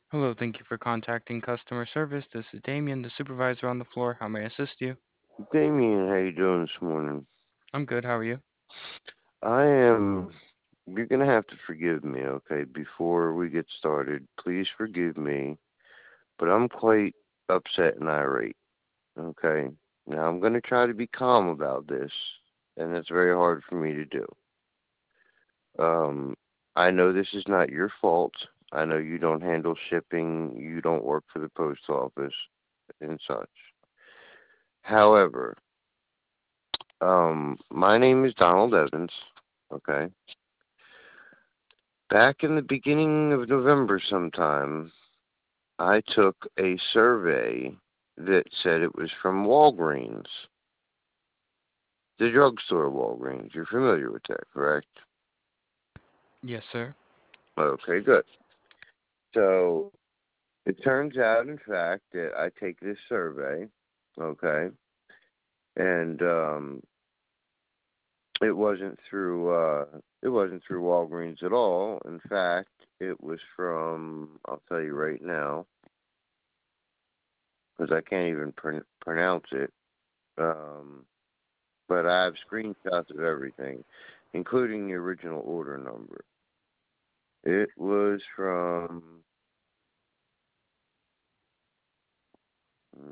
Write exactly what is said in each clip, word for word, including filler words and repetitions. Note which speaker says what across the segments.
Speaker 1: Hello, thank you for contacting customer service. This is Damien, the supervisor on the floor. How may I assist you?
Speaker 2: Damien, how you doing this morning?
Speaker 1: I'm good. How are you?
Speaker 2: I am. You're gonna have to forgive me, okay? Before we get started, please forgive me. But I'm quite upset and irate. Okay. Now I'm gonna try to be calm about this, and it's very hard for me to do. Um, I know this is not your fault. I know you don't handle shipping. You don't work for the post office and such. However, um, my name is Donald Evans. Okay. Back in the beginning of November sometime, I took a survey that said it was from Walgreens, the drugstore Walgreens. You're familiar with that, correct?
Speaker 1: Yes, sir.
Speaker 2: Okay, good. So it turns out, in fact, that I take this survey, okay, and um, it wasn't through uh, it wasn't through Walgreens at all. In fact, it was from, I'll tell you right now, because I can't even pr- pronounce it. Um, but I have screenshots of everything, including the original order number. It was from, mm,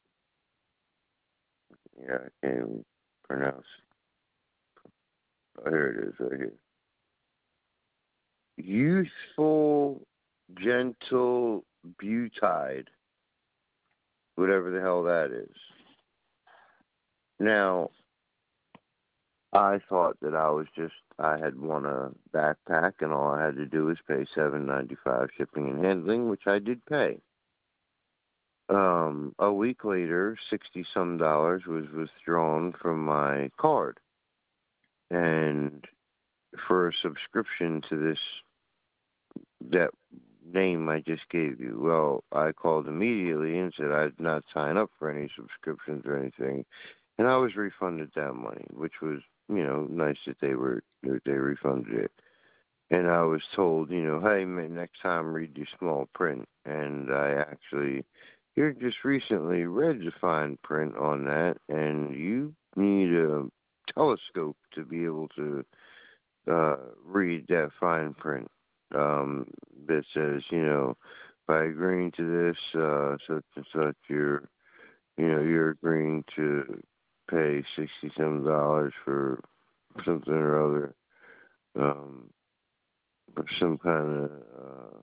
Speaker 2: yeah, I can't even pronounce it. Oh, here it is, right here. Youthful, gentle butide, whatever the hell that is. Now, I thought that I was just, I had won a backpack, and all I had to do was pay seven ninety five shipping and handling, which I did pay. Um, a week later, sixty some dollars was withdrawn from my card. And for a subscription to this, that name I just gave you, well, I called immediately and said I'd not sign up for any subscriptions or anything. And I was refunded that money, which was, you know, nice that they were, that they refunded it. And I was told, you know, hey, man, next time read your small print. And I actually, here just recently read the fine print on that, and you need a telescope to be able to uh, read that fine print um, that says, you know, by agreeing to this, uh, such and such, you're, you know, you're agreeing to pay sixty some dollars for something or other. Um, or some kind of uh,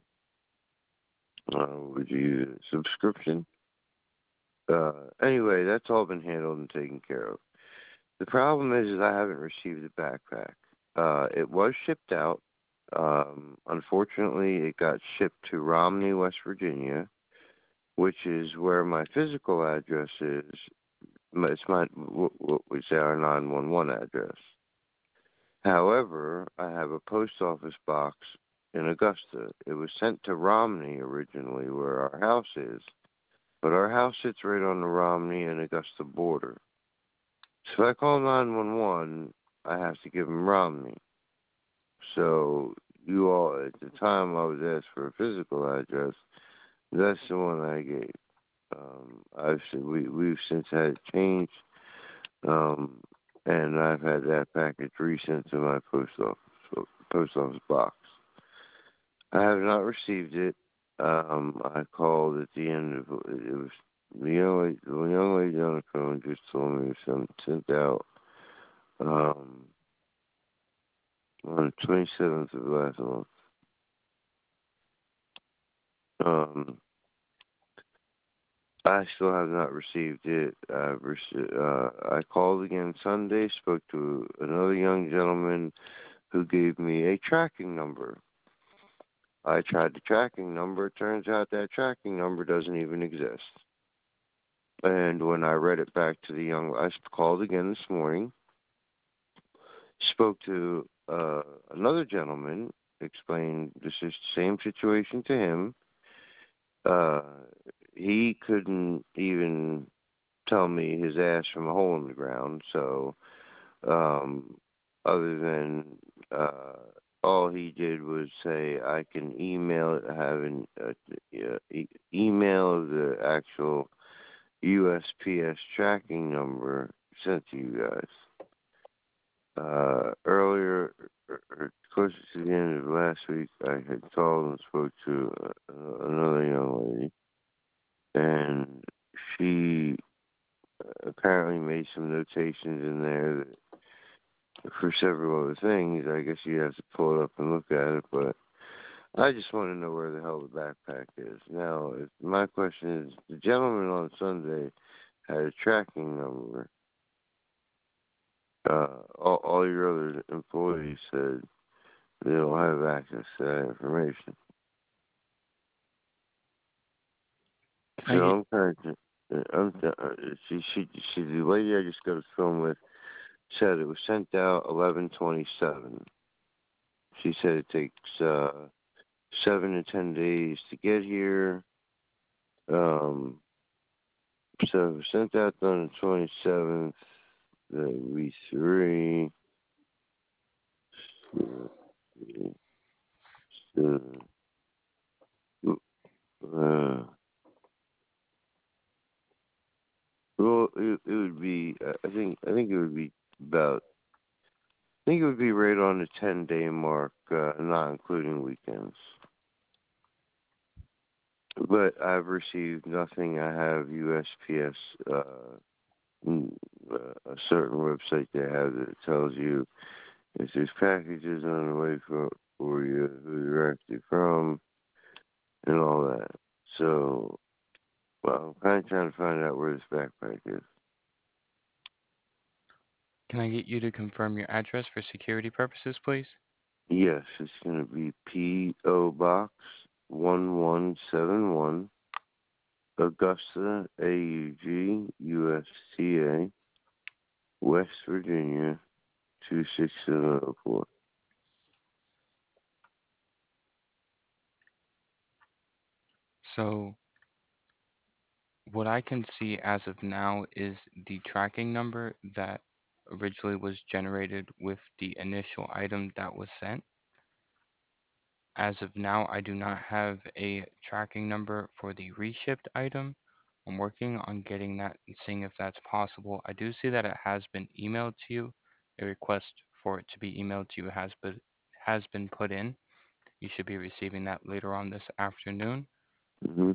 Speaker 2: uh, would you use it? Subscription. Uh, anyway, that's all been handled and taken care of. The problem is, is I haven't received the backpack. Uh, it was shipped out. Um, unfortunately, it got shipped to Romney, West Virginia, which is where my physical address is. My- It's my what we say our nine one one address. However, I have a post office box in Augusta. It was sent to Romney originally, where our house is, but our house sits right on the Romney and Augusta border. So if I call nine one one, I have to give them Romney. So you all, at the time I was asked for a physical address, that's the one I gave. Um, I've we we've since had it changed, um, and I've had that package resent to my post office post office box. I have not received it. Um, I called at the end of it was the young lady, the young lady on the phone just told me it was something sent out um, on the twenty seventh of last month. Um, I still have not received it. I've rece- uh, I called again Sunday, spoke to another young gentleman who gave me a tracking number. I tried the tracking number. It turns out that tracking number doesn't even exist. And when I read it back to the young, I called again this morning, spoke to uh, another gentleman, explained this is the same situation to him. Uh, he couldn't even tell me his ass from a hole in the ground. So, um, other than uh, all he did was say, I can email, have an uh, uh, e- email of the actual U S P S tracking number sent to you guys. Uh, earlier, er, er, closer to the end of last week, I had called and spoke to uh, another young lady, and she apparently made some notations in there that for several other things. I guess you have to pull it up and look at it, but I just want to know where the hell the backpack is. Now, if, my question is, the gentleman on Sunday had a tracking number. Uh, all, all your other employees said they don't have access to that information.
Speaker 1: Can
Speaker 2: So
Speaker 1: I get
Speaker 2: I'm trying to. I'm uh, she she she the lady I just got a film with said it was sent out eleven twenty seven. She said it takes uh seven to ten days to get here. Um, so it was sent out on the twenty seventh. The we three. Uh, well, it, it would be. uh, I think. I think it would be about. I think it would be right on the ten day mark, uh, not including weekends. But I've received nothing. I have U S P S, uh, mm, uh, a certain website they have that tells you if there's packages on the way for for you, who they're actually from, and all that. So, well, I'm kind of trying to find out where this backpack is.
Speaker 1: can I get you to confirm your address for security purposes, please?
Speaker 2: Yes, it's going to be P O Box one one seven one, Augusta, A U G, U S T A, West Virginia, two six seven zero four.
Speaker 1: So what I can see as of now is the tracking number that originally was generated with the initial item that was sent. As of now, I do not have a tracking number for the reshipped item. I'm working on getting that and seeing if that's possible. I do see that it has been emailed to you. A request for it to be emailed to you has been has been put in. You should be receiving that later on this afternoon.
Speaker 2: Mm-hmm.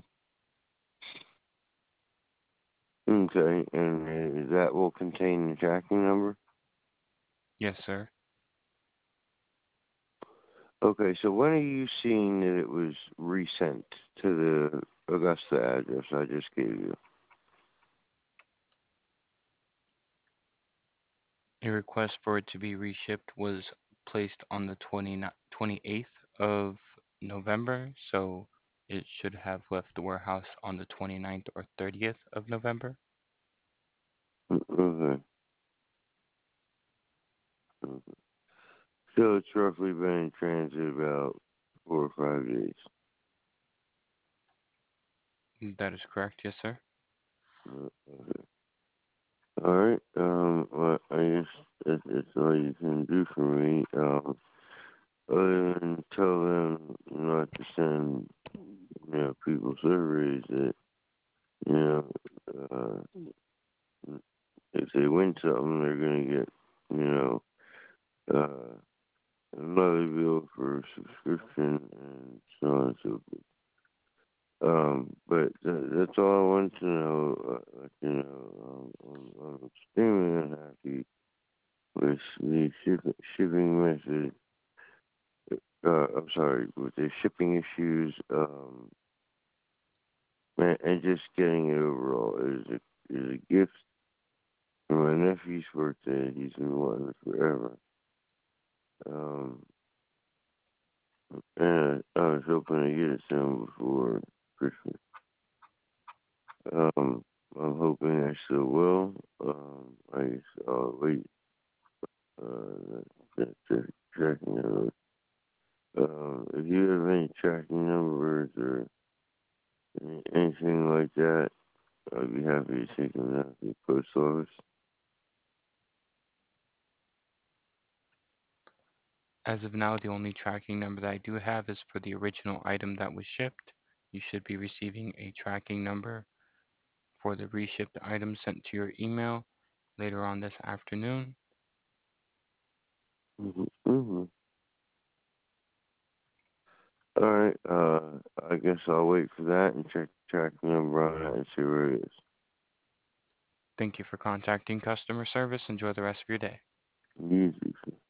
Speaker 2: Okay, and uh, that will contain the tracking number?
Speaker 1: Yes, sir.
Speaker 2: Okay, so when are you seeing that it was resent to the Augusta address I just gave you?
Speaker 1: A request for it to be reshipped was placed on the twenty-eighth of November, so it should have left the warehouse on the twenty-ninth or thirtieth of November.
Speaker 2: Mm, okay. Okay. So it's roughly been in transit about four or five days.
Speaker 1: That is correct, yes, sir.
Speaker 2: Uh, Okay. All right. Um. Well, I guess that, that's all you can do for me. Um. Other than tell them not to send, you know, people surveys that, you know, uh, if they win something, they're gonna get, you know, uh, another bill for subscription and so on and so forth. Um, but th- that's all I wanted to know. Uh, let you know, um, I'm, I'm extremely unhappy with the ship- shipping method. Uh, I'm sorry, with the shipping issues, um, and, and just getting it overall. It is a, it is a gift for my nephew's birthday. He's been wanting it forever. Um, and I was hoping to get it to him before Christmas. Um, I'm hoping I still will. Um, I guess I'll wait. Uh, that, that tracking number. Um, if you have any tracking numbers or any, anything like that, I'd be happy to take them down to the post office.
Speaker 1: As of now, the only tracking number that I do have is for the original item that was shipped. You should be receiving a tracking number for the reshipped item sent to your email later on this afternoon.
Speaker 2: Mm-hmm. Mm-hmm. All right. Uh, I guess I'll wait for that and check the tracking number on that and see where it is.
Speaker 1: Thank you for contacting customer service. Enjoy the rest of your day.
Speaker 2: Easy.